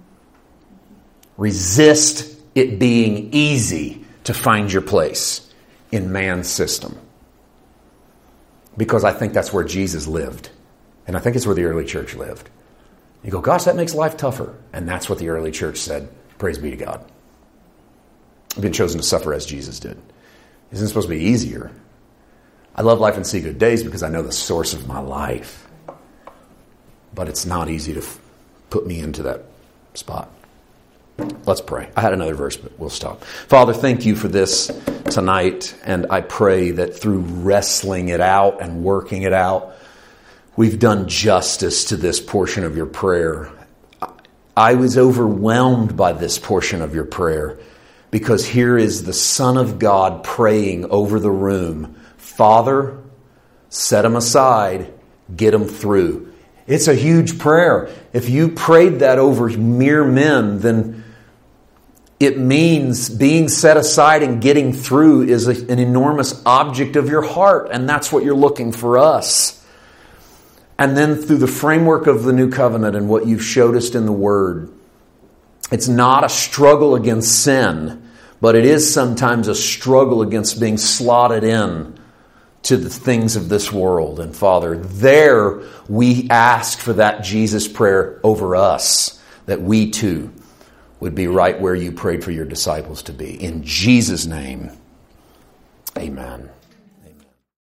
Resist it being easy to find your place in man's system. Because I think that's where Jesus lived. And I think it's where the early church lived. You go, gosh, that makes life tougher. And that's what the early church said. Praise be to God. I've been chosen to suffer as Jesus did. Isn't it supposed to be easier? I love life and see good days because I know the source of my life. But it's not easy to f- put me into that spot. Let's pray. I had another verse, but we'll stop. Father, thank you for this tonight. And I pray that through wrestling it out and working it out, we've done justice to this portion of your prayer. I was overwhelmed by this portion of your prayer because here is the Son of God praying over the room. Father, set them aside, get them through. It's a huge prayer. If you prayed that over mere men, then it means being set aside and getting through is a, an enormous object of your heart. And that's what you're looking for us. And then through the framework of the new covenant and what you've showed us in the Word, it's not a struggle against sin, but it is sometimes a struggle against being slotted in to the things of this world. And Father, there we ask for that Jesus prayer over us, that we too would be right where you prayed for your disciples to be. In Jesus' name, amen.